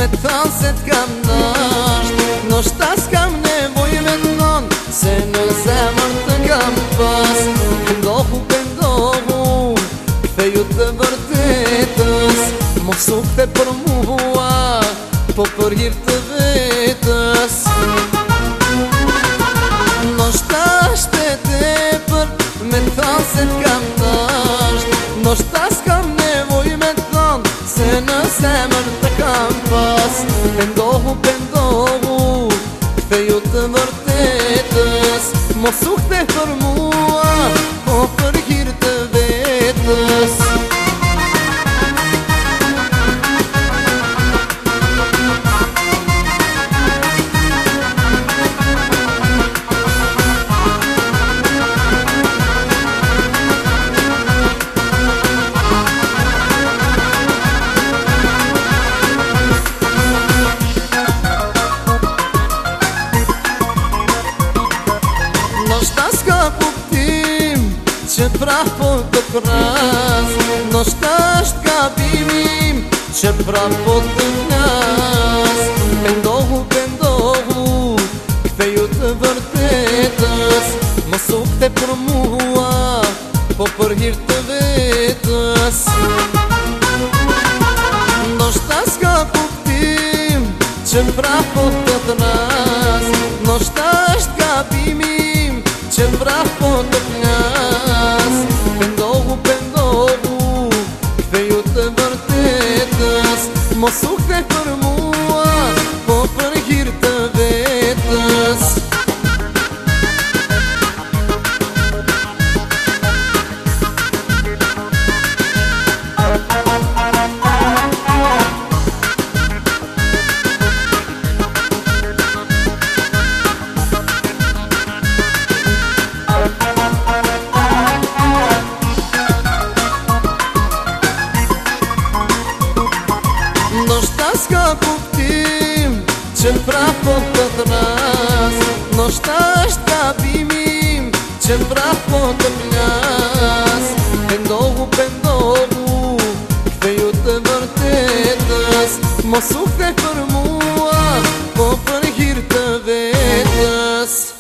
me thanë se t'kam nasht, ndoshta s'kam nevoj me t'non, se në zemër të kam pas. Pëndohu, ktheju të vërtetës, mos u kthe për mua, po për hir të vetës. Ndoshta është e tepër me thanë se t'kam nasht, ndoshta s'kam nevoj me t'non, se në zemër të kam pas. Pëndohu, ktheju të vërtetës, mos u kthe për mua, po për hir të vetës. Ndoshta s'ka kuptim që prap po të pras, ndoshta është gabimim që prap po të flas. Pëndohu, ktheju të vërtetës, mos u kthe për mua, po për hir të vetës. Ndoshta s'ka kuptim që prap po të pras, ndoshta është gabimim që prap po të flas. Pëndohu, ktheju të vërtetës, mos u kthe për mua, po për hir të vetës. Ndoshta s'ka kuptim që prap po të thras, ndoshta është gabimim që prap po të flas. Pëndohu, ktheju të vërtetës, mos u kthe për mua, po për hir të vetës.